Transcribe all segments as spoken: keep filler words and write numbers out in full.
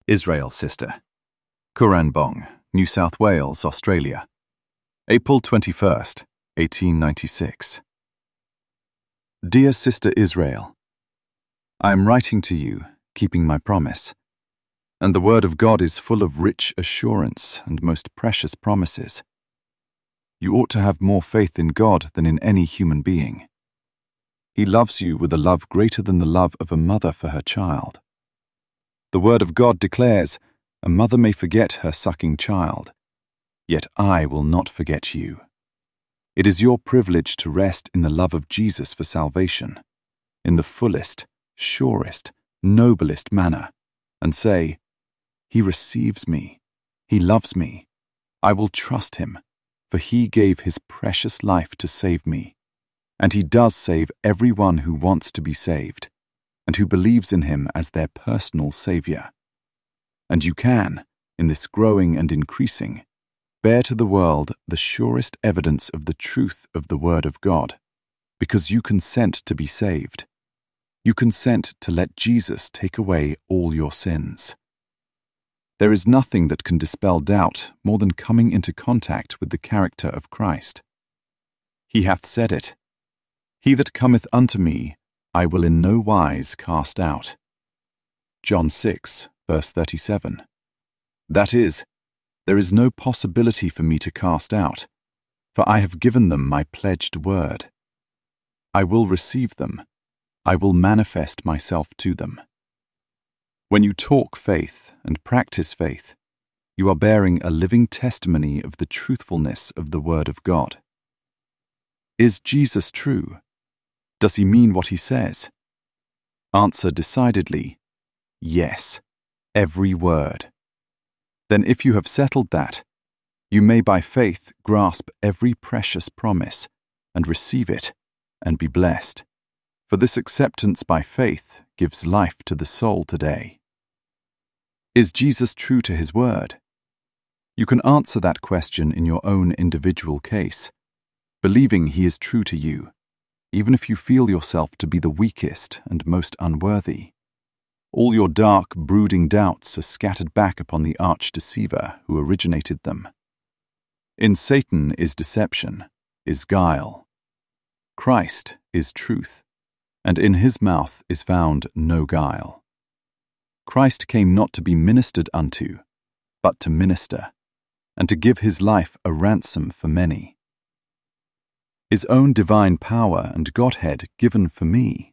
Israel Sister, Currambong, New South Wales, Australia, April twenty-first, eighteen ninety-six. Dear Sister Israel, I am writing to you, keeping my promise, and the Word of God is full of rich assurance and most precious promises. You ought to have more faith in God than in any human being. He loves you with a love greater than the love of a mother for her child. The Word of God declares, a mother may forget her sucking child, yet I will not forget you. It is your privilege to rest in the love of Jesus for salvation, in the fullest, surest, noblest manner, and say, He receives me, He loves me, I will trust Him, for He gave His precious life to save me, and He does save everyone who wants to be saved, and who believes in Him as their personal Saviour. And you can, in this growing and increasing, bear to the world the surest evidence of the truth of the Word of God, because you consent to be saved. You consent to let Jesus take away all your sins. There is nothing that can dispel doubt more than coming into contact with the character of Christ. He hath said it, He that cometh unto me, I will in no wise cast out. John six, verse thirty-seven. That is, there is no possibility for me to cast out, for I have given them my pledged word. I will receive them. I will manifest myself to them. When you talk faith and practice faith, you are bearing a living testimony of the truthfulness of the Word of God. Is Jesus true? Does He mean what He says? Answer decidedly, yes, every word. Then if you have settled that, you may by faith grasp every precious promise and receive it and be blessed, for this acceptance by faith gives life to the soul today. Is Jesus true to His word? You can answer that question in your own individual case, believing He is true to you, even if you feel yourself to be the weakest and most unworthy. All your dark, brooding doubts are scattered back upon the arch-deceiver who originated them. In Satan is deception, is guile. Christ is truth, and in His mouth is found no guile. Christ came not to be ministered unto, but to minister, and to give His life a ransom for many. His own divine power and Godhead given for me?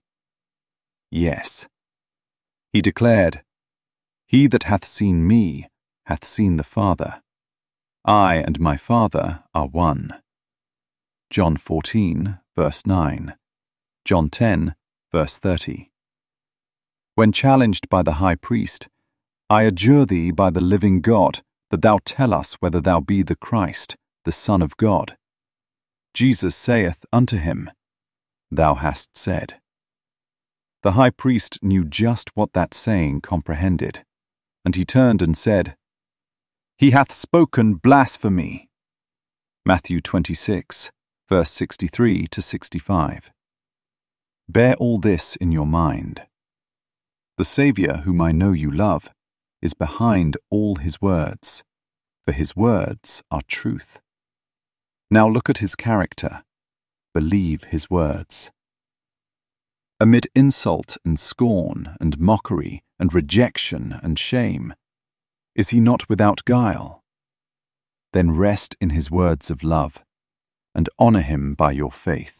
Yes. He declared, He that hath seen me hath seen the Father. I and my Father are one. John fourteen, verse nine. John ten, verse thirty. When challenged by the high priest, I adjure thee by the living God, that thou tell us whether thou be the Christ, the Son of God. Jesus saith unto him, Thou hast said. The high priest knew just what that saying comprehended, and he turned and said, He hath spoken blasphemy. Matthew twenty-six, verse sixty-three to sixty-five. Bear all this in your mind. The Saviour, whom I know you love, is behind all His words, for His words are truth. Now look at His character. Believe His words. Amid insult and scorn and mockery and rejection and shame, is He not without guile? Then rest in His words of love, and honour Him by your faith.